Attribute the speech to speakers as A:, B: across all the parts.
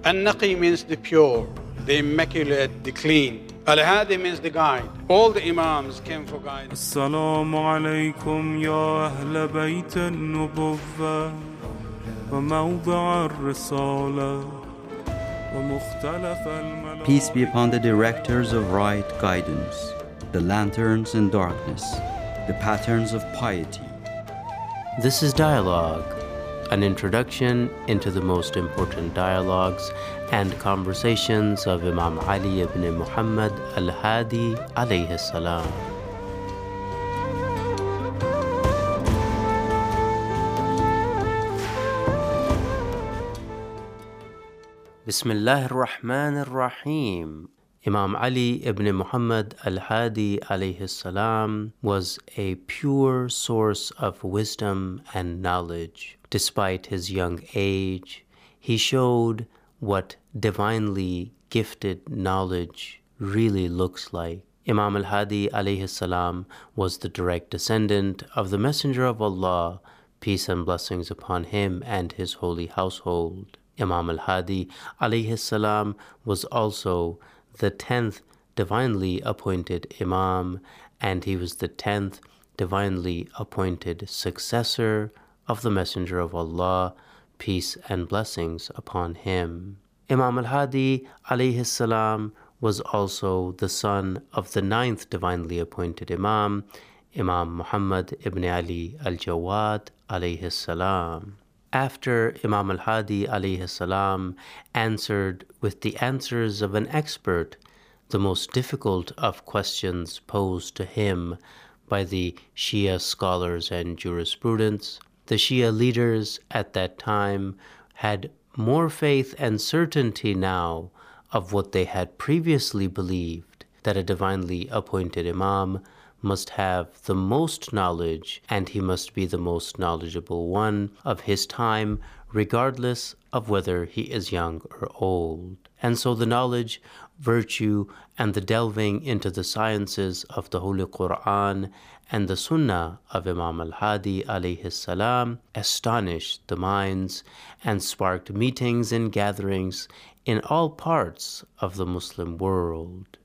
A: An-Naqi means the pure, the immaculate, the clean. Al-Hadi means the guide. All the Imams came for guidance.
B: Assalamu alaikum ya ahl bayt an-nubuwwah wa mawdi' ar-risalah wa mukhtalaf al-malak.
C: Peace be upon the directors of right guidance, the lanterns in darkness, the patterns of piety.
D: This is Dialogue, an introduction into the most important dialogues and conversations of Imam Ali ibn Muhammad al-Hadi alayhi salam. Bismillah ar-Rahman ar-Rahim. Imam Ali ibn Muhammad al-Hadi alayhi salam was a pure source of wisdom and knowledge. Despite his young age, he showed what divinely gifted knowledge really looks like. Imam al-Hadi alayhi salam was the direct descendant of the Messenger of Allah, peace and blessings upon him and his holy household. Imam al-Hadi alayhi salam was also the 10th divinely appointed Imam, and he was the 10th divinely appointed successor of the Messenger of Allah, peace and blessings upon him. Imam al-Hadi alayhi salam was also the son of the 9th divinely appointed Imam, Imam Muhammad ibn Ali al-Jawad alayhi salam. After Imam al-Hadi alayhi salam answered with the answers of an expert the most difficult of questions posed to him by the Shia scholars and jurisprudents, the Shia leaders at that time had more faith and certainty now of what they had previously believed, that a divinely appointed Imam must have the most knowledge, and he must be the most knowledgeable one of his time, regardless of whether he is young or old. And so the knowledge, virtue, and the delving into the sciences of the Holy Quran and the Sunnah of Imam al-Hadi alayhi salam astonished the minds and sparked meetings and gatherings in all parts of the Muslim world.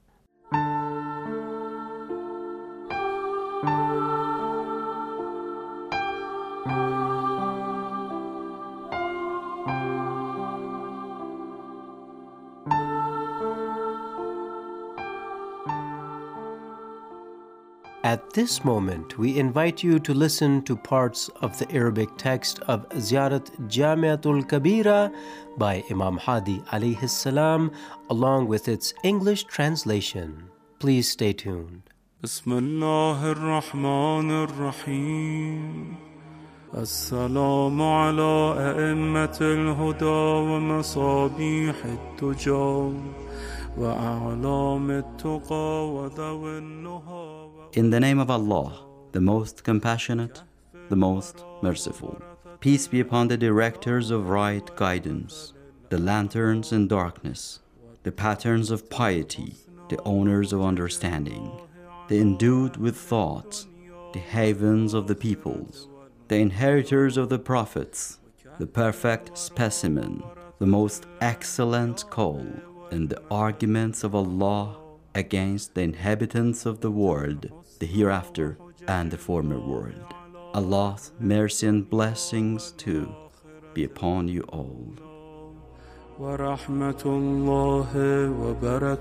D: At this moment, we invite you to listen to parts of the Arabic text of Ziyarat Jamiatul Kabira by Imam Hadi alayhi salam, along with its English translation. Please stay tuned.
B: Bismillah ar-Rahman ar-Rahim. Assalamu ala a'immatil huda wa masabihit tuja wa a'lamit tuqa wa dhawin nuha.
C: In the name of Allah, the most compassionate, the most merciful. Peace be upon the directors of right guidance, the lanterns in darkness, the patterns of piety, the owners of understanding, the endued with thought, the havens of the peoples, the inheritors of the prophets, the perfect specimen, the most excellent call, and the arguments of Allah against the inhabitants of the world, the hereafter and the former world. Allah's mercy and blessings too be upon you all.
B: Wa rahmatullahi wa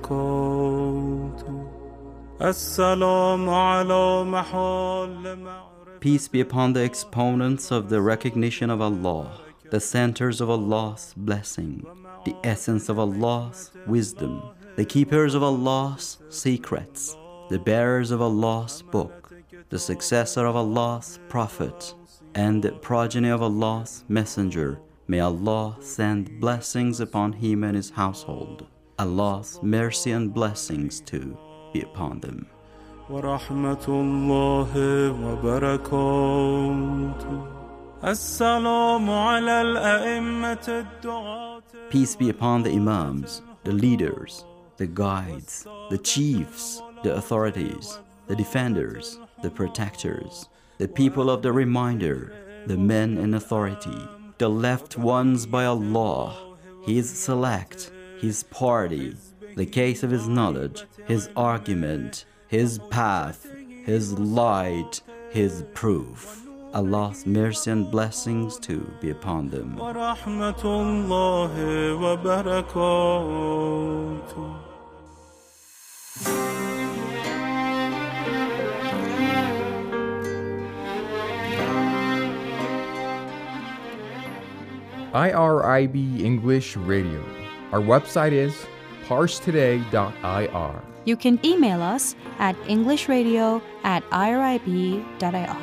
B: barakatuh. Assalamu ala mahal.
C: Peace be upon the exponents of the recognition of Allah, the centers of Allah's blessing, the essence of Allah's wisdom, the keepers of Allah's secrets, the bearers of Allah's book, the successor of Allah's prophet, and the progeny of Allah's messenger. May Allah send blessings upon him and his household. Allah's mercy and blessings too be upon them.
B: Wa rahmatullahi wa barakatuh. Assalamu ala al-a'immat ad-du'at.
C: Peace be upon the Imams, the leaders, the guides, the chiefs, the authorities, the defenders, the protectors, the people of the reminder, the men in authority, the left ones by Allah, his select, his party, the case of his knowledge, his argument, his path, his light, his proof. Allah's mercy and blessings too be upon them.
B: ورحمة الله وبركاته.
E: IRIB English Radio. Our website is parstoday.ir.
F: You can email us at englishradio@irib.ir.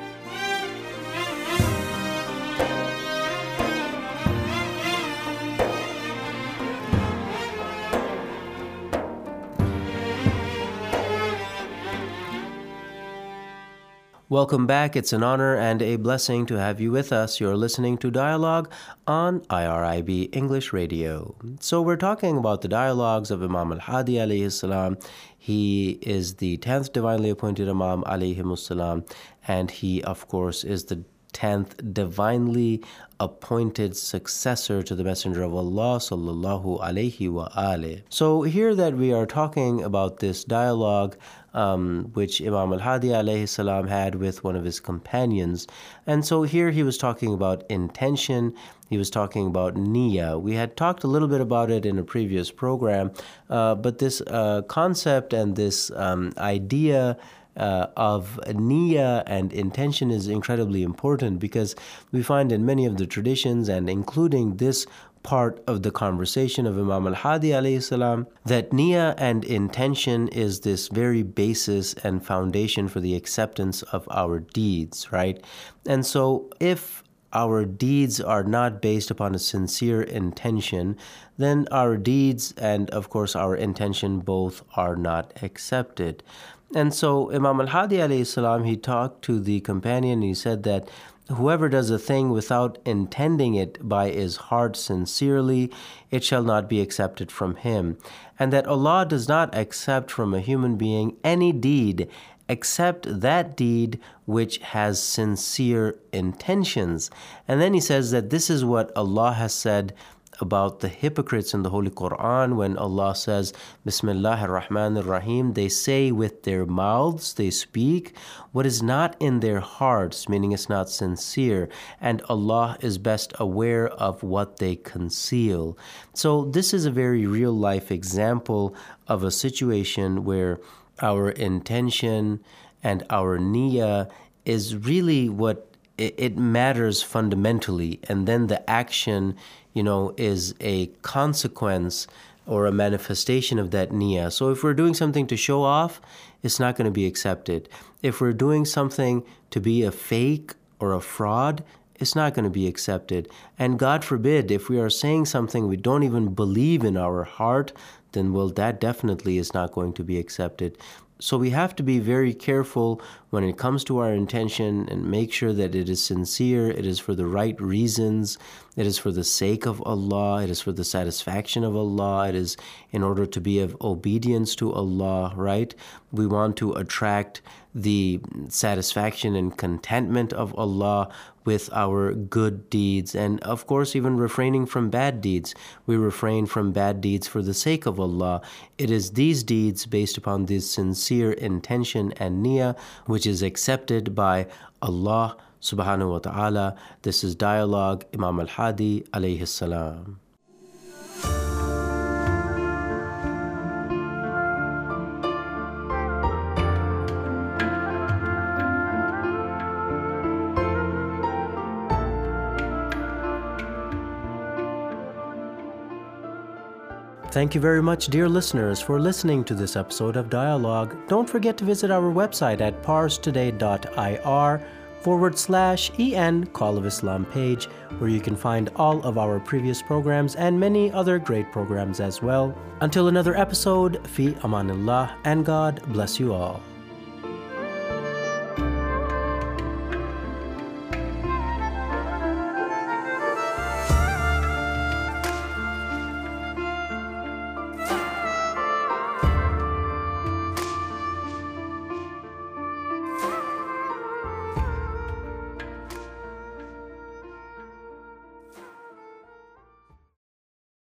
D: Welcome back. It's an honor and a blessing to have you with us. You're listening to Dialogue on IRIB English Radio. So we're talking about the dialogues of Imam al-Hadi alayhi salam. He is the 10th divinely appointed Imam alayhi salam, and he, of course, is the 10th divinely appointed successor to the Messenger of Allah sallallahu alayhi wa alihi. So here that we are talking about this dialogue which Imam al-Hadi alayhi salam had with one of his companions. And so here he was talking about intention, he was talking about niyyah. We had talked a little bit about it in a previous program, but this concept and this idea of niyyah and intention is incredibly important, because we find in many of the traditions, and including this part of the conversation of Imam al-Hadi alayhi salam, that niyyah and intention is this very basis and foundation for the acceptance of our deeds, right? And so if our deeds are not based upon a sincere intention, then our deeds and, of course, our intention both are not accepted. And so Imam al-Hadi alayhi salam, he talked to the companion, he said that whoever does a thing without intending it by his heart sincerely, it shall not be accepted from him. And that Allah does not accept from a human being any deed except that deed which has sincere intentions. And then he says that this is what Allah has said about the hypocrites in the Holy Quran, when Allah says, Bismillahir Rahmanir Rahim, they say with their mouths, they speak what is not in their hearts, meaning it's not sincere, and Allah is best aware of what they conceal. So this is a very real life example of a situation where our intention and our niyyah is really what it matters fundamentally, and then the action, is a consequence or a manifestation of that niyyah. So if we're doing something to show off, it's not going to be accepted. If we're doing something to be a fake or a fraud, it's not going to be accepted. And God forbid, if we are saying something we don't even believe in our heart, then that definitely is not going to be accepted. So we have to be very careful when it comes to our intention and make sure that it is sincere, it is for the right reasons, it is for the sake of Allah, it is for the satisfaction of Allah, it is in order to be of obedience to Allah, right? We want to attract the satisfaction and contentment of Allah with our good deeds, and of course even refraining from bad deeds. We refrain from bad deeds for the sake of Allah. It is these deeds based upon this sincere intention and niyyah which is accepted by Allah subhanahu wa ta'ala. This is Dialogue, Imam al-Hadi alayhi salam. Thank you very much, dear listeners, for listening to this episode of Dialogue. Don't forget to visit our website at parstoday.ir/EN Call of Islam page, where you can find all of our previous programs and many other great programs as well. Until another episode, fi amanillah, and God bless you all.